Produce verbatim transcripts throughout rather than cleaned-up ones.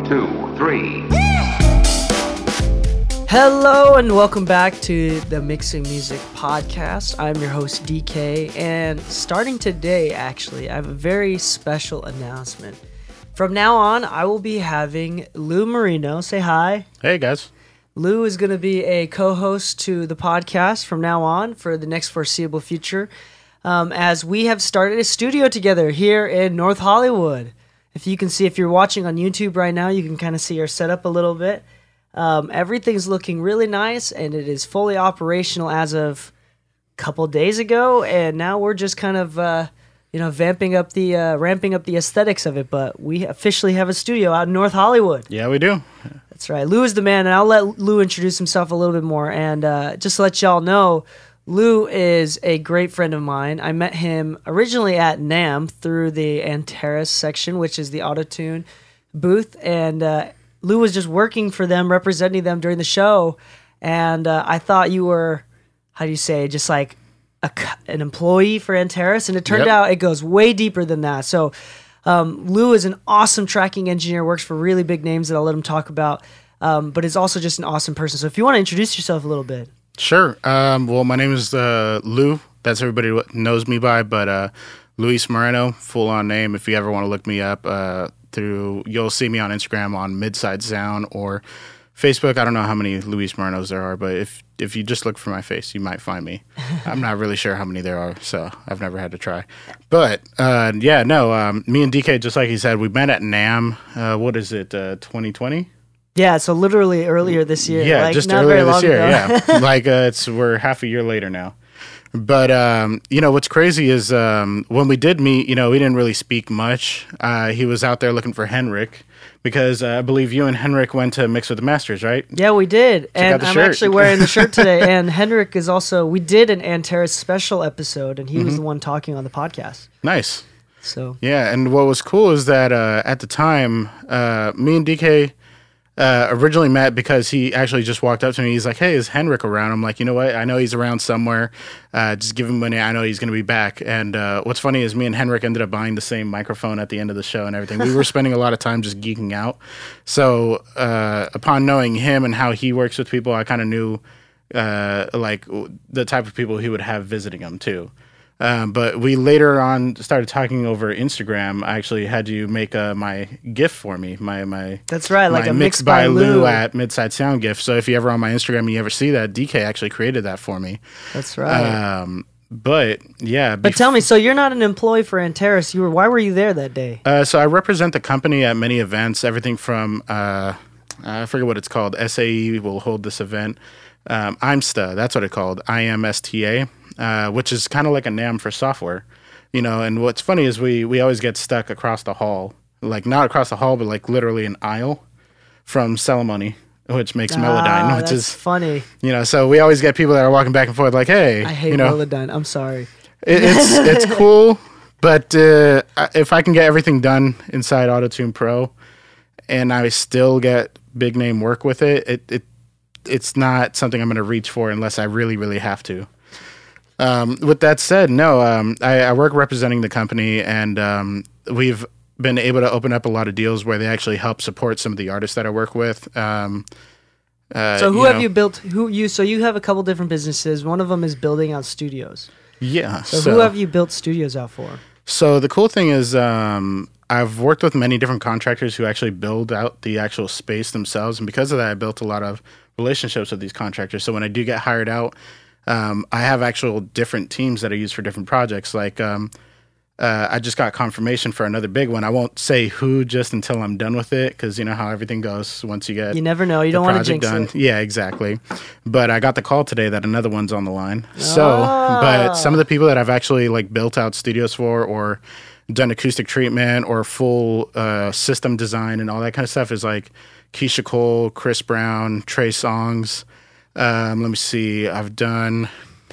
two, three. Hello and welcome back to the Mixing Music Podcast. I'm your host D K, and starting today, actually, I have a very special announcement. From now on, I will be having Lou Marino. Say hi. Hey, guys. Lou is going to be a co-host to the podcast from now on for the next foreseeable future, um, as we have started a studio together here in North Hollywood. If you can see, if you're watching on YouTube right now, you can kind of see our setup a little bit. Um, everything's looking really nice, and it is fully operational as of a couple days ago, and now we're just kind of, uh, you know, vamping up the, uh, ramping up the aesthetics of it, but we officially have a studio out in North Hollywood. Yeah, we do. That's right. Lou is the man, and I'll let Lou introduce himself a little bit more, and uh, just to let y'all know, Lou is a great friend of mine. I met him originally at NAMM through the Antares section, which is the Auto-Tune booth, and uh, Lou was just working for them, representing them during the show, and uh, I thought you were, how do you say, just like a, an employee for Antares, and it turned Yep. out it goes way deeper than that. So um, Lou is an awesome tracking engineer, works for really big names that I'll let him talk about, um, but is also just an awesome person. So if you want to introduce yourself a little bit. Sure. Um, well, my name is uh, Lou. That's everybody what knows me by, but uh, Luis Moreno, full-on name. If you ever want to look me up, uh, through you'll see me on Instagram on Midside Sound or Facebook. I don't know how many Luis Morenos there are, but if if you just look for my face, you might find me. I'm not really sure how many there are, so I've never had to try. But uh, yeah, no, um, me and D K, just like he said, we met at NAMM. Uh, what is it, uh, twenty twenty? Yeah, so literally earlier this year. Yeah, like, just not earlier very this long year. ago. Yeah, like uh, it's we're half a year later now. But, um, you know, what's crazy is um, when we did meet, you know, we didn't really speak much. Uh, he was out there looking for Henrik because uh, I believe you and Henrik went to Mix with the Masters, right? Yeah, we did. Check out and the I'm shirt. actually wearing the shirt today. And Henrik is also, we did an Antares special episode, and he Mm-hmm. was the one talking on the podcast. Nice. So, Yeah, and what was cool is that uh, at the time, uh, me and D K uh, originally met because he actually just walked up to me. He's like, hey, is Henrik around? I'm like, you know what? I know he's around somewhere. Uh, just give him money. I know he's going to be back. And uh, what's funny is me and Henrik ended up buying the same microphone at the end of the show and everything. We were spending a lot of time just geeking out. So uh, upon knowing him and how he works with people, I kind of knew uh, like the type of people he would have visiting him too. Um, but we later on started talking over Instagram. I actually had you make uh, my GIF for me, my my that's right, like my a Mixed Mixed by Lou. at Midside Sound GIF. So if you ever on my Instagram and you ever see that, D K actually created that for me. That's right. Um, but yeah, but tell me, so you're not an employee for Antares. You were. Why were you there that day? Uh, so I represent the company at many events. Everything from uh, I forget what it's called. S A E will hold this event. Um, IMSTA, that's what it's called. I M S T A. Uh, which is kind of like a NAMM for software, you know. And what's funny is we we always get stuck across the hall, like not across the hall, but like literally an aisle from Celemony, which makes Ah, Melodyne, which that's is funny. you know. So we always get people that are walking back and forth, like, hey, I hate you know, Melodyne. I'm sorry. it, it's it's cool, but uh, if I can get everything done inside Auto-Tune Pro, and I still get big name work with it, it it it's not something I'm going to reach for unless I really really have to. Um, with that said, no, um, I, I work representing the company, and um, we've been able to open up a lot of deals where they actually help support some of the artists that I work with. Um, uh, So who you have know, you built? Who you? So you have a couple different businesses. One of them is building out studios. Yeah. So, who have you built studios out for? So the cool thing is um, I've worked with many different contractors who actually build out the actual space themselves, and because of that, I built a lot of relationships with these contractors. So when I do get hired out, Um, I have actual different teams that I use for different projects. Like um, uh, I just got confirmation for another big one. I won't say who just until I'm done with it, because you know how everything goes once you get You never know. You the don't want to project jinx done. it. Yeah, exactly. But I got the call today that another one's on the line. So, Ah. but some of the people that I've actually like built out studios for, or done acoustic treatment, or full uh, system design and all that kind of stuff is like Keisha Cole, Chris Brown, Trey Songz. Um, let me see. I've done.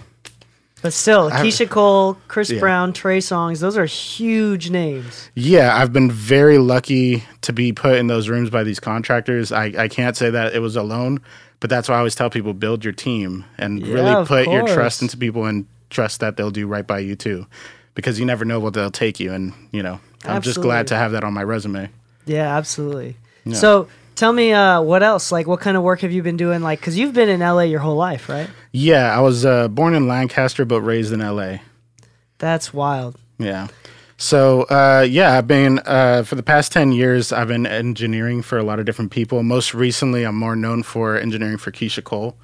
But still, I've- Keisha Cole, Chris Yeah. Brown, Trey Songz, those are huge names. Yeah, I've been very lucky to be put in those rooms by these contractors. I, I can't say that it was alone, but that's why I always tell people, build your team and Yeah, really of put your course. trust into people and trust that they'll do right by you too, because you never know what they'll take you. And, you know, I'm just Absolutely. glad to have that on my resume. Yeah, absolutely. Yeah. So tell me, uh, what else? Like, what kind of work have you been doing? Like, because you've been in L A your whole life, right? Yeah, I was uh, born in Lancaster, but raised in L A. That's wild. Yeah. So, uh, yeah, I've been, uh, for the past ten years, I've been engineering for a lot of different people. Most recently, I'm more known for engineering for Keisha Cole.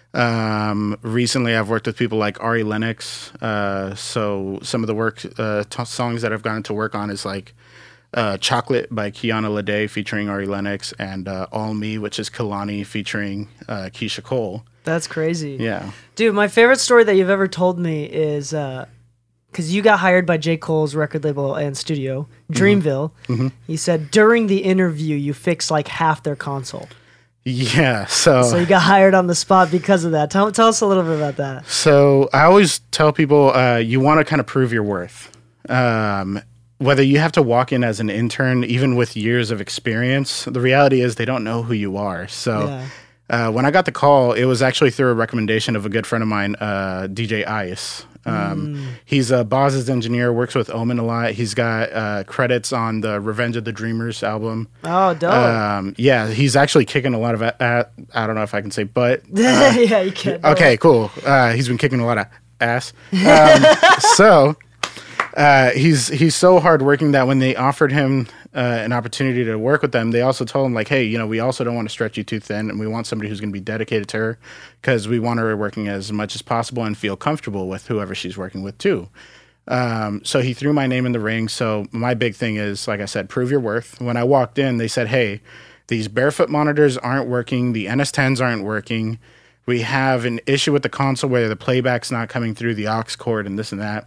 Um, recently, I've worked with people like Ari Lennox. Uh, so some of the work, uh, t- songs that I've gotten to work on is like uh, Chocolate by Kiana Lede featuring Ari Lennox, and uh, All Me, which is Kalani featuring uh, Keisha Cole. That's crazy. Yeah. Dude, my favorite story that you've ever told me is... Uh, because you got hired by J. Cole's record label and studio, Dreamville. Mm-hmm. He said during the interview, you fixed like half their console. Yeah, so... So you got hired on the spot because of that. Tell, tell us a little bit about that. So I always tell people uh, you want to kind of prove your worth. Um, whether you have to walk in as an intern, even with years of experience, the reality is they don't know who you are. So... Yeah. Uh, when I got the call, it was actually through a recommendation of a good friend of mine, uh, D J Ice. Um, mm. He's a Boz's engineer, works with Omen a lot. He's got uh, credits on the Revenge of the Dreamers album. Oh, dope. Um, yeah, he's actually kicking a lot of, a- a- I don't know if I can say butt. Uh, yeah, you can. Okay, cool. Uh, he's been kicking a lot of ass. Um, so... Uh, he's he's so hardworking that when they offered him uh, an opportunity to work with them, they also told him like, hey, you know, we also don't want to stretch you too thin, and we want somebody who's going to be dedicated to her because we want her working as much as possible and feel comfortable with whoever she's working with too. Um, so he threw my name in the ring. So my big thing is, like I said, prove your worth. When I walked in, they said, hey, these barefoot monitors aren't working. The N S tens aren't working. We have an issue with the console where the playback's not coming through the aux cord and this and that.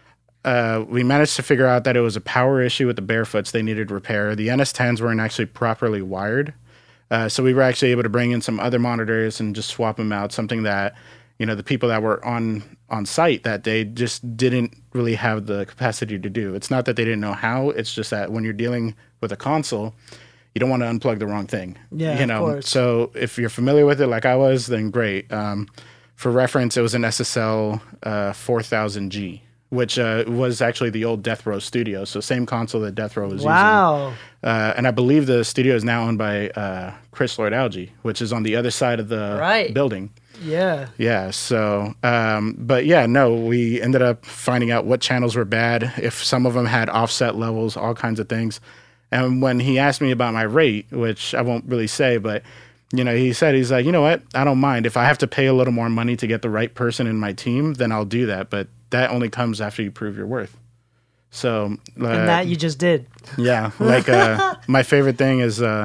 Uh, we managed to figure out that it was a power issue with the Barefoots. They needed repair. The N S tens weren't actually properly wired. Uh, so we were actually able to bring in some other monitors and just swap them out, something that, you know, the people that were on, on site that day just didn't really have the capacity to do. It's not that they didn't know how. It's just that when you're dealing with a console, you don't want to unplug the wrong thing. Yeah, you know? of course. So if you're familiar with it like I was, then great. Um, for reference, it was an S S L uh, four thousand G. Which uh, was actually the old Death Row studio. So same console that Death Row was wow. using. Uh, and I believe the studio is now owned by uh, Chris Lord-Alge, which is on the other side of the right. building. Yeah. Yeah. So, um, but yeah, no, we ended up finding out what channels were bad, if some of them had offset levels, all kinds of things. And when he asked me about my rate, which I won't really say, but you know, he said, he's like, you know what? I don't mind. If I have to pay a little more money to get the right person in my team, then I'll do that. But that only comes after you prove your worth. So, uh, and that you just did. Yeah. Like, uh, my favorite thing is, uh,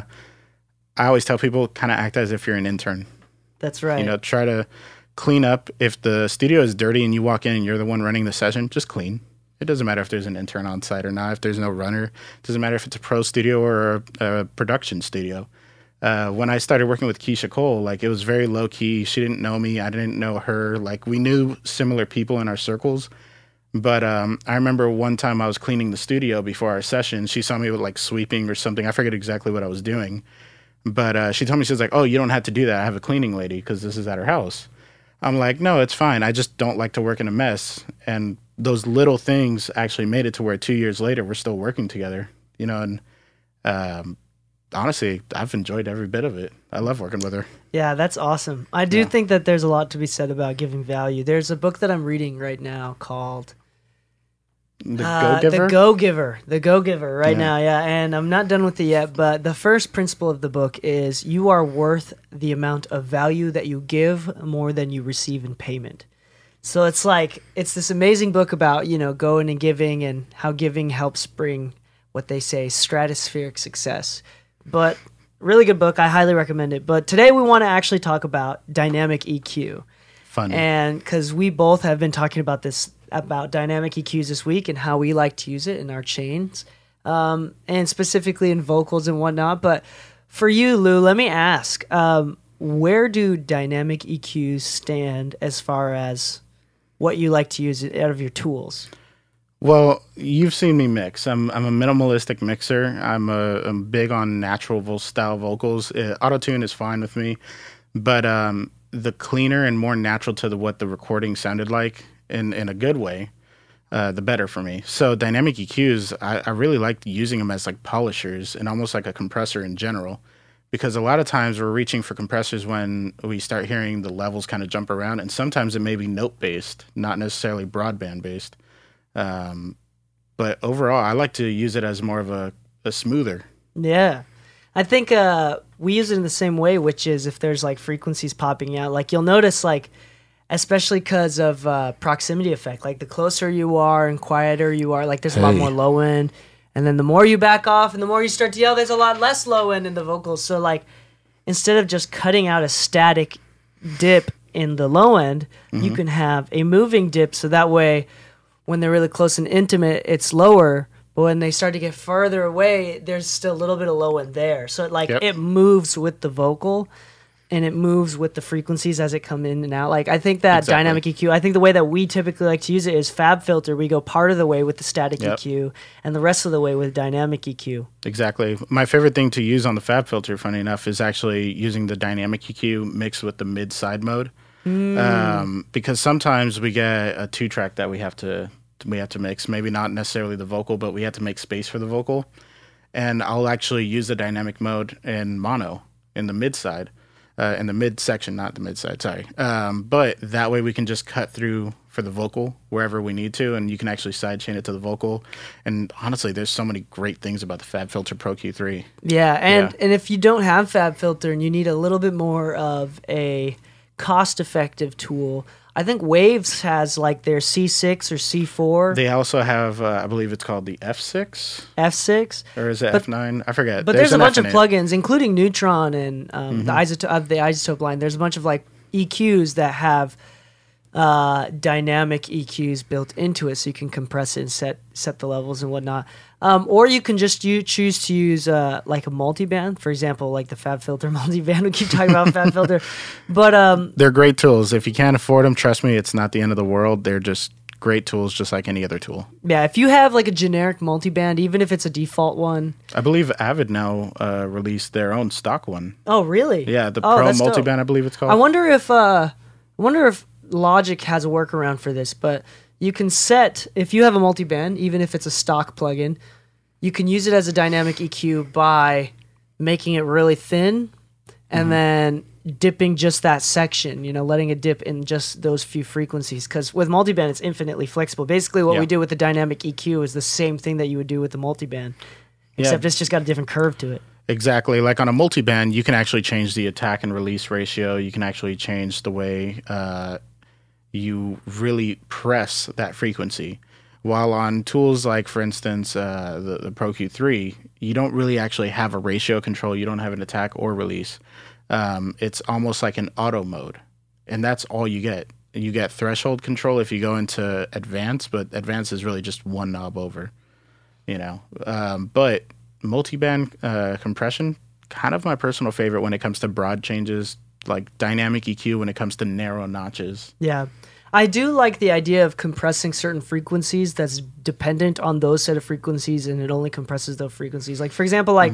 I always tell people kind of act as if you're an intern. That's right. You know, try to clean up. If the studio is dirty and you walk in and you're the one running the session, just clean. It doesn't matter if there's an intern on site or not, if there's no runner. It doesn't matter if it's a pro studio or a, a production studio. Uh, when I started working with Keisha Cole, like it was very low key. She didn't know me. I didn't know her. Like we knew similar people in our circles. But um, I remember one time I was cleaning the studio before our session. She saw me with like sweeping or something. I forget exactly what I was doing. But uh, she told me, she was like, oh, you don't have to do that. I have a cleaning lady because this is at her house. I'm like, no, it's fine. I just don't like to work in a mess. And those little things actually made it to where two years later, we're still working together, you know, and um, honestly, I've enjoyed every bit of it. I love working with her. Yeah, that's awesome. I do Yeah. think that there's a lot to be said about giving value. There's a book that I'm reading right now called The uh, Go-Giver? The Go-Giver. The Go-Giver right Yeah. now, yeah. And I'm not done with it yet, but the first principle of the book is you are worth the amount of value that you give more than you receive in payment. So it's like, it's this amazing book about, you know, going and giving and how giving helps bring what they say stratospheric success. But really good book. I highly recommend it. But today we want to actually talk about dynamic E Q. Fun. And because we both have been talking about this, about dynamic E Qs this week and how we like to use it in our chains, um, and specifically in vocals and whatnot. But for you, Lou, let me ask, um, where do dynamic E Qs stand as far as what you like to use it out of your tools? Well, you've seen me mix. I'm I'm a minimalistic mixer. I'm a I'm big on natural vo- style vocals. Uh, Auto-tune is fine with me, but um, the cleaner and more natural to the, what the recording sounded like in, in a good way, uh, the better for me. So dynamic E Qs, I, I really like using them as like polishers and almost like a compressor in general, because a lot of times we're reaching for compressors when we start hearing the levels kind of jump around, and sometimes it may be note based, not necessarily broadband based. Um, but overall, I like to use it as more of a, a smoother. Yeah. I think uh, we use it in the same way, which is if there's like frequencies popping out, like you'll notice like, especially because of uh, proximity effect, like the closer you are and quieter you are, like there's a lot Hey. more low end. And then the more you back off and the more you start to yell, there's a lot less low end in the vocals. So like instead of just cutting out a static dip in the low end, you can have a moving dip. So that way when they're really close and intimate, it's lower. But when they start to get further away, there's still a little bit of low end there. So it like Yep. it moves with the vocal and it moves with the frequencies as it come in and out. Like I think that Exactly. dynamic E Q, I think the way that we typically like to use it is Fab Filter. We go part of the way with the static Yep. E Q and the rest of the way with dynamic E Q. Exactly. My favorite thing to use on the Fab Filter, funny enough, is actually using the dynamic E Q mixed with the mid side mode. Um, because sometimes we get a two track that we have to we have to mix. Maybe not necessarily the vocal, but we have to make space for the vocal. And I'll actually use the dynamic mode in mono in the mid side, uh, in the mid section, not the mid side. Sorry. Um, but that way we can just cut through for the vocal wherever we need to, and you can actually sidechain it to the vocal. And honestly, there's so many great things about the Fab Filter Pro Q three. Yeah, and Yeah. and if you don't have Fab Filter and you need a little bit more of a cost-effective tool, I think Waves has like their C six or C four, They also have, uh, I believe it's called the F six, F six. or is it But- F nine? I forget. But there's, a an bunch F of in it. plugins, including Neutron and um, Mm-hmm. the isotope of the isotope line. There's a bunch of like E Qs that have uh, dynamic E Qs built into it, so you can compress it and set set the levels and whatnot. Um, or you can just you choose to use uh, like a multiband, for example, like the Fab Filter multiband. We keep talking about Fab Filter, but um, They're great tools. If you can't afford them, trust me, it's not the end of the world. They're just great tools, just like any other tool. yeah, if you have like a generic multiband, even if it's a default one. I believe Avid now uh, released their own stock one. Oh, really? Yeah, the Oh, Pro that's dope. Multiband, I believe it's called. I wonder if uh, I wonder if Logic has a workaround for this, but you can set if you have a multiband, even if it's a stock plugin, you can use it as a dynamic E Q by making it really thin and Mm-hmm. then dipping just that section, you know, letting it dip in just those few frequencies. Because with multiband, it's infinitely flexible. Basically, what Yeah. we do with the dynamic E Q is the same thing that you would do with the multiband, Yeah. except it's just got a different curve to it. Exactly. Like on a multiband, you can actually change the attack and release ratio. You can actually change the way uh, you really press that frequency. While on tools like, for instance, uh, the, the Pro Q three, you don't really actually have a ratio control. You don't have an attack or release. Um, it's almost like an auto mode. And that's all you get. You get threshold control if you go into advanced, but advanced is really just one knob over, you know. Um, but multiband uh, compression, kind of my personal favorite when it comes to broad changes, like dynamic E Q when it comes to narrow notches. Yeah. I do like the idea of compressing certain frequencies that's dependent on those set of frequencies and it only compresses those frequencies. Like, for example, like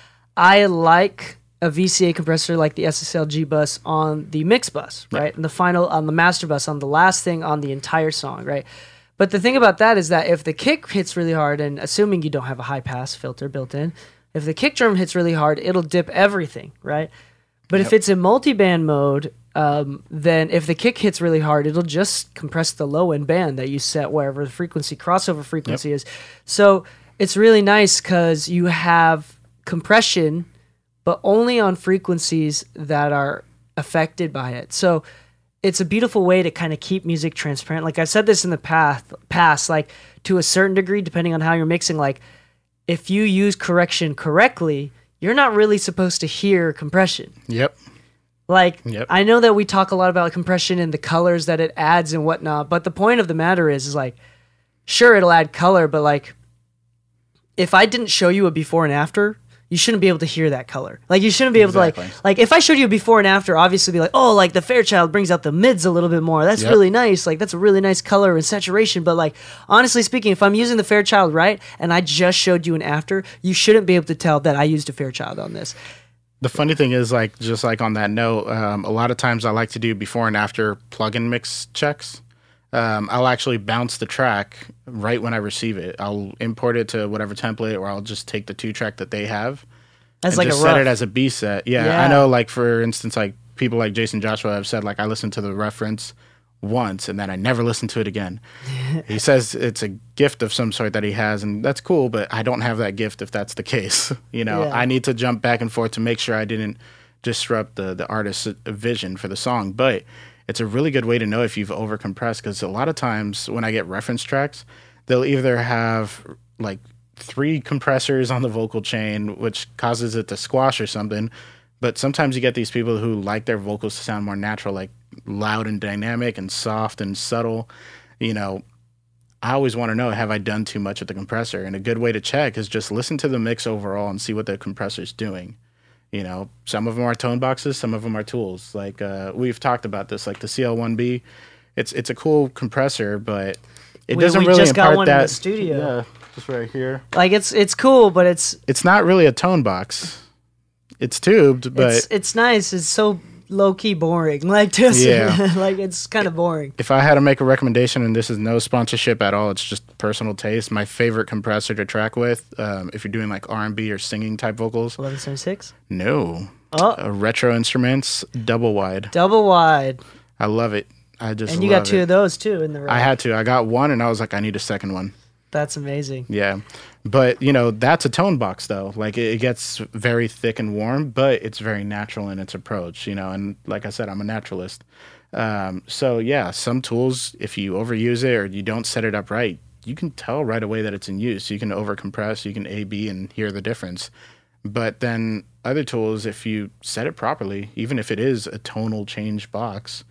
I like a V C A compressor like the S S L G bus on the mix bus, right? And the final on the master bus on the last thing on the entire song, right? But the thing about that is that if the kick hits really hard, and assuming you don't have a high pass filter built in, if the kick drum hits really hard, it'll dip everything, right? But if Yep. it's in multi-band mode, um, then if the kick hits really hard, it'll just compress the low end band that you set wherever the frequency crossover frequency is. So it's really nice because you have compression, but only on frequencies that are affected by it. So it's a beautiful way to kind of keep music transparent. Like I've said this in the past, past, like to a certain degree, depending on how you're mixing, like if you use correction correctly, you're not really supposed to hear compression. Yep. Like, Yep. I know that we talk a lot about compression and the colors that it adds and whatnot, but the point of the matter is, is like, sure, it'll add color, but like, if I didn't show you a before and after, you shouldn't be able to hear that color. Like, you shouldn't be able Exactly. to like, like if I showed you a before and after, obviously be like, oh, like the Fairchild brings out the mids a little bit more. That's Yep. really nice. Like, that's a really nice color and saturation. But like, honestly speaking, if I'm using the Fairchild right and I just showed you an after, you shouldn't be able to tell that I used a Fairchild on this. The funny thing is, like, just like on that note, um, a lot of times I like to do before and after plugin mix checks. um, I'll actually bounce the track right when I receive it. I'll import it to whatever template, or I'll just take the two track that they have. That's and like just a set rough. it as a B set. Yeah, Yeah. I know. Like for instance, like people like Jason Joshua have said, like I listened to the reference once and then I never listened to it again. He says it's a gift of some sort that he has, and that's cool. But I don't have that gift if that's the case. You know, Yeah. I need to jump back and forth to make sure I didn't disrupt the the artist's vision for the song. But it's a really good way to know if you've overcompressed, because a lot of times when I get reference tracks, they'll either have like three compressors on the vocal chain, which causes it to squash or something. But sometimes you get these people who like their vocals to sound more natural, like loud and dynamic and soft and subtle. You know, I always want to know, have I done too much with the compressor? And a good way to check is just listen to the mix overall and see what the compressor's doing. You know, some of them are tone boxes, some of them are tools. Like uh, we've talked about this, like the C L one B. It's it's a cool compressor, but it We- doesn't we really just got impart one in that. the studio. Yeah, just right here. Like it's it's cool, but it's It's not really a tone box. It's tubed, but it's it's nice. It's so low key boring. Like just Yeah. like it's kind of boring. if I had to make a recommendation, and this is no sponsorship at all, it's just personal taste. My favorite compressor to track with, um, if you're doing like R and B or singing type vocals, eleven seventy-six. no, Oh, uh, Retro Instruments double wide. double wide. I love it. I just And you love got two it. of those too in the I rack. had to. I got one, and I was like, I need a second one. That's amazing. Yeah. But, you know, that's a tone box, though. Like, it, it gets very thick and warm, but it's very natural in its approach, you know. And like I said, I'm a naturalist. Um, so, yeah, some tools, if you overuse it or you don't set it up right, you can tell right away that it's in use. You can overcompress, you can A B and hear the difference. But then other tools, if you set it properly, even if it is a tonal change box,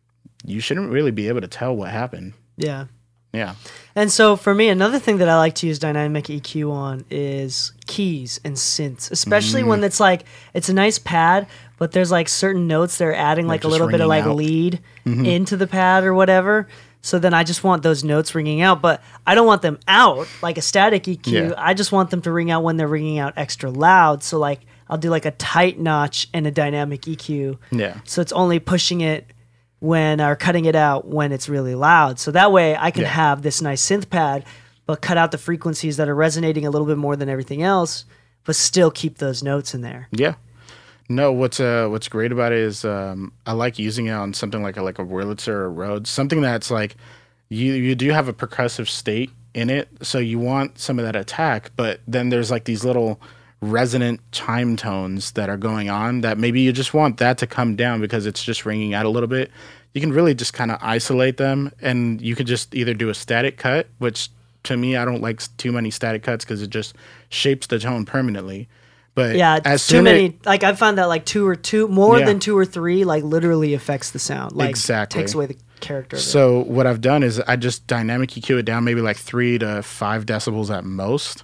you shouldn't really be able to tell what happened. Yeah. Yeah. And so for me, another thing that I like to use dynamic E Q on is keys and synths, especially Mm. when it's like it's a nice pad, but there's like certain notes they're adding like a just little bit of ringing like out. lead Mm-hmm. into the pad or whatever. So then I just want those notes ringing out, but I don't want them out like a static E Q. Yeah. I just want them to ring out when they're ringing out extra loud. So like I'll do like a tight notch and a dynamic E Q. Yeah. So it's only pushing it when or cutting it out when it's really loud. So that way I can Yeah. have this nice synth pad, but cut out the frequencies that are resonating a little bit more than everything else, but still keep those notes in there. Yeah. No, what's uh what's great about it is um I like using it on something like a like a Wurlitzer or a Rhodes, something that's like you you do have a percussive state in it, so you want some of that attack, but then there's like these little resonant chime tones that are going on that maybe you just want that to come down because it's just ringing out a little bit. You can really just kind of isolate them, and you could just either do a static cut, which to me I don't like s- too many static cuts because it just shapes the tone permanently. But Yeah, as too soon many. as like I found that like two or two more Yeah. than two or three like literally affects the sound. Like Exactly. takes away the character of it. So what I've done is I just dynamic E Q it down maybe like three to five decibels at most.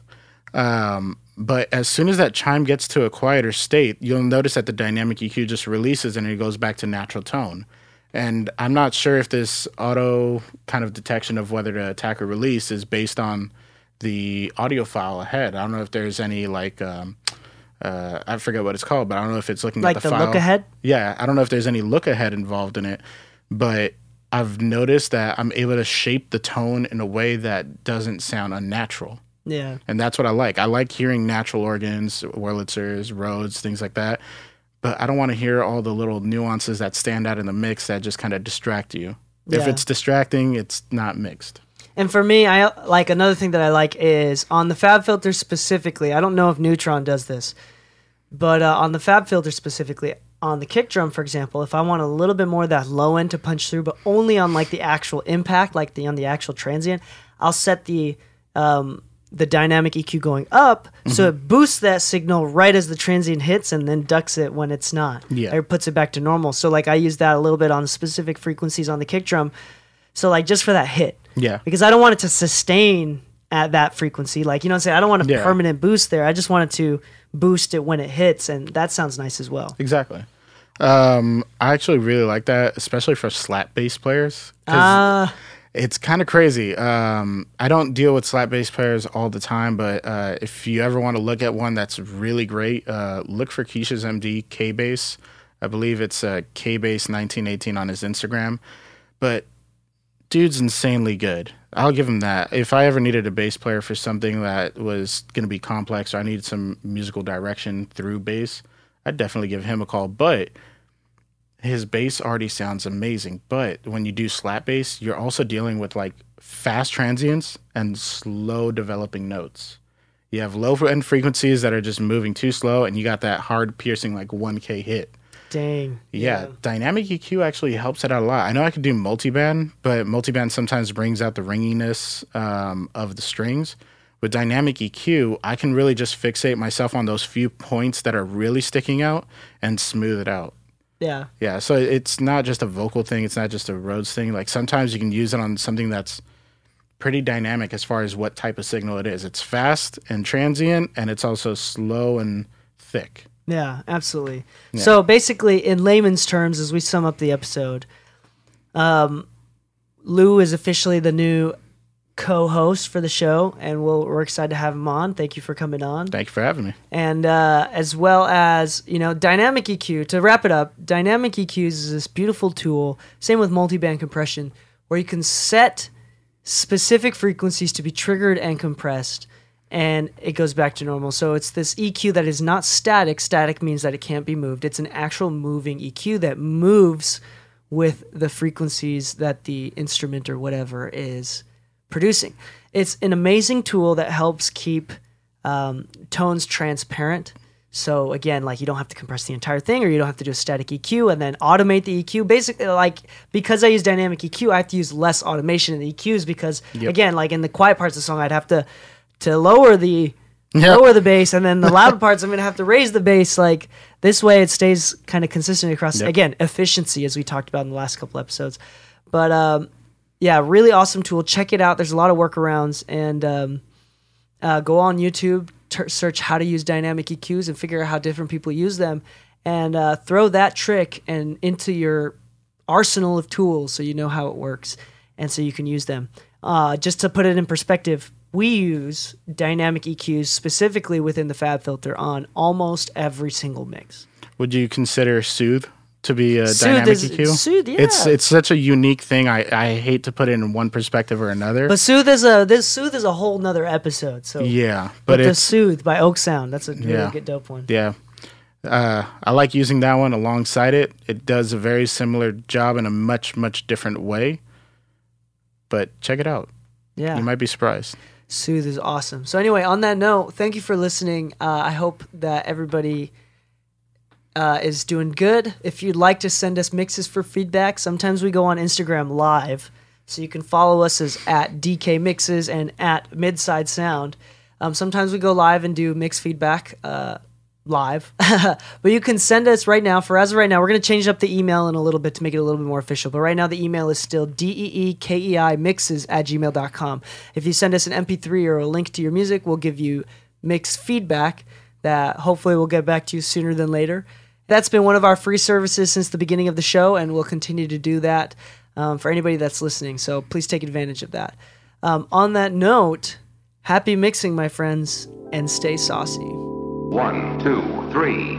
Um, but as soon as that chime gets to a quieter state, you'll notice that the dynamic E Q just releases and it goes back to natural tone. And I'm not sure if this auto kind of detection of whether to attack or release is based on the audio file ahead. I don't know if there's any like um, uh, I forget what it's called, but I don't know if it's looking Like at the, the file. look ahead? Yeah, I don't know if there's any look ahead involved in it, but I've noticed that I'm able to shape the tone in a way that doesn't sound unnatural. Yeah. And that's what I like. I like hearing natural organs, Wurlitzers, Rhodes, things like that. But I don't want to hear all the little nuances that stand out in the mix that just kind of distract you. If Yeah. it's distracting, it's not mixed. And for me, I like another thing that I like is on the Fab Filter specifically. I don't know if Neutron does this, but uh, on the Fab Filter specifically, on the kick drum, for example, if I want a little bit more of that low end to punch through, but only on like the actual impact, like the on the actual transient, I'll set the um, the dynamic E Q going up, so it boosts that signal right as the transient hits, and then ducks it when it's not, Yeah. or puts it back to normal. So like I use that a little bit on specific frequencies on the kick drum, so like just for that hit. Yeah. Because I don't want it to sustain at that frequency. Like, you know what I'm saying? I don't want a Yeah. permanent boost there. I just want it to boost it when it hits, and that sounds nice as well. Exactly. Um, I actually really like that, especially for slap bass players. 'cause Ah, it's kind of crazy. Um, I don't deal with slap bass players all the time, but uh, if you ever want to look at one that's really great, uh, look for Keisha's M D K Bass. I believe it's uh, K Bass nineteen eighteen on his Instagram. But dude's insanely good. I'll give him that. If I ever needed a bass player for something that was going to be complex or I needed some musical direction through bass, I'd definitely give him a call. But his bass already sounds amazing. But when you do slap bass, you're also dealing with like fast transients and slow developing notes. You have low end frequencies that are just moving too slow, and you got that hard piercing like one K hit. Dang. Yeah, yeah. Dynamic E Q actually helps it out a lot. I know I could do multiband, but multiband sometimes brings out the ringiness um, of the strings. With Dynamic E Q, I can really just fixate myself on those few points that are really sticking out and smooth it out. Yeah. Yeah, so it's not just a vocal thing. It's not just a Rhodes thing. Like sometimes you can use it on something that's pretty dynamic as far as what type of signal it is. It's fast and transient, and it's also slow and thick. Yeah, absolutely. Yeah. So basically, in layman's terms, as we sum up the episode, um, Lou is officially the new co-host for the show, and we'll, we're excited to have him on. Thank you for coming on. Thank you for having me. And uh, as well as, you know, Dynamic E Q. To wrap it up, Dynamic E Q is this beautiful tool, same with multiband compression, where you can set specific frequencies to be triggered and compressed, and it goes back to normal. So it's this E Q that is not static. Static means that it can't be moved. It's an actual moving E Q that moves with the frequencies that the instrument or whatever is producing. It's an amazing tool that helps keep um, tones transparent. So again, like you don't have to compress the entire thing, or you don't have to do a static E Q and then automate the E Q. Basically, like because I use dynamic E Q, I have to use less automation in the E Qs because Yep. again, like in the quiet parts of the song, I'd have to to lower the Yep. lower the bass, and then the loud parts, I'm gonna have to raise the bass. Like this way, it stays kind of consistent across. Yep. Again, efficiency, as we talked about in the last couple episodes. But um, yeah, really awesome tool. Check it out. There's a lot of workarounds, and um, uh, go on YouTube. Ter- search how to use dynamic E Qs and figure out how different people use them, and uh, throw that trick and into your arsenal of tools so you know how it works and so you can use them. Uh, just to put it in perspective, we use dynamic E Qs specifically within the FabFilter on almost every single mix. Would you consider Soothe to be a Soothe dynamic is- E Q? Soothe, yeah. It's it's such a unique thing. I, I hate to put it in one perspective or another. But Soothe is a this Soothe is a whole nother episode. So yeah, but, but the it's Soothe by Oak Sound, that's a really Yeah. good dope one. yeah. Uh, I like using that one alongside it. It does a very similar job in a much much different way. But check it out. Yeah. You might be surprised. Soothe is awesome. So anyway, on that note, thank you for listening. Uh, I hope that everybody uh, is doing good. If you'd like to send us mixes for feedback, sometimes we go on Instagram live. So you can follow us as at D K Mixes and at Midside Sound. Um, sometimes we go live and do mix feedback uh, live. But you can send us right now. For as of right now, we're going to change up the email in a little bit to make it a little bit more official. But right now the email is still D E E K E I mixes at gmail dot com. If you send us an M P three or a link to your music, we'll give you mix feedback that hopefully we'll get back to you sooner than later. That's been one of our free services since the beginning of the show, and we'll continue to do that um, for anybody that's listening. So please take advantage of that. Um, on that note, happy mixing, my friends, and stay saucy. One, two, three.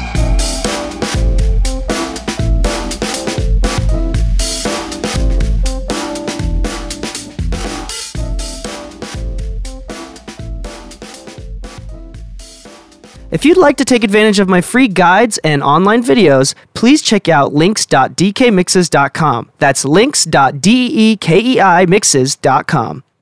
If you'd like to take advantage of my free guides and online videos, please check out links dot d k mixes dot com. That's links dot d e k e i mixes dot com.